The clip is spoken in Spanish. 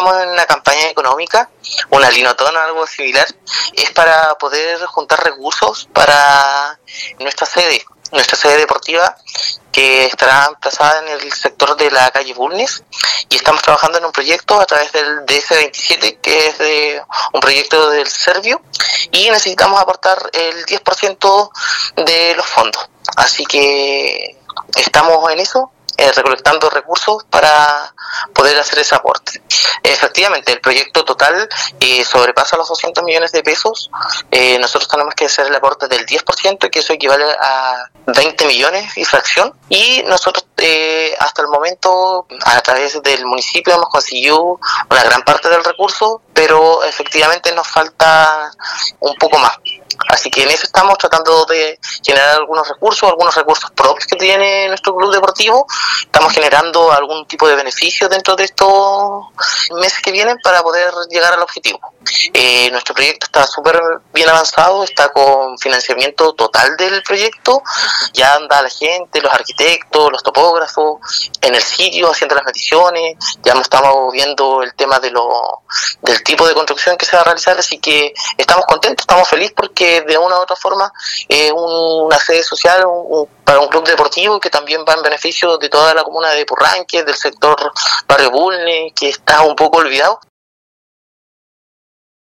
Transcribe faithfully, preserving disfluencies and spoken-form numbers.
estamos en una campaña económica, una linotón o algo similar, es para poder juntar recursos para nuestra sede, nuestra sede deportiva, que estará emplazada en el sector de la calle Bulnes, y estamos trabajando en un proyecto a través del D S veintisiete, que es de un proyecto del Servio, y necesitamos aportar el diez por ciento de los fondos. Así que estamos en eso, eh, recolectando recursos para poder hacer ese aporte. Efectivamente, el proyecto total eh, sobrepasa los doscientos millones de pesos. Eh, nosotros tenemos que hacer el aporte del diez por ciento, que eso equivale a veinte millones y fracción. Y nosotros eh, hasta el momento, a través del municipio, hemos conseguido una gran parte del recurso, pero efectivamente nos falta un poco más. Así que en eso estamos tratando de generar algunos recursos, algunos recursos propios que tiene nuestro club deportivo. Estamos generando algún tipo de beneficio dentro de estos meses que vienen para poder llegar al objetivo. Eh, nuestro proyecto está súper bien avanzado, está con financiamiento total del proyecto. Ya anda la gente, los arquitectos, los topógrafos en el sitio haciendo las mediciones. Ya estamos viendo el tema de lo, del tipo de construcción que se va a realizar, así que estamos contentos, estamos felices porque de una u otra forma es eh, un, una sede social un, un, para un club deportivo que también va en beneficio de toda la comuna de Purranque, del sector Barrio Bulnes, que está un poco olvidado.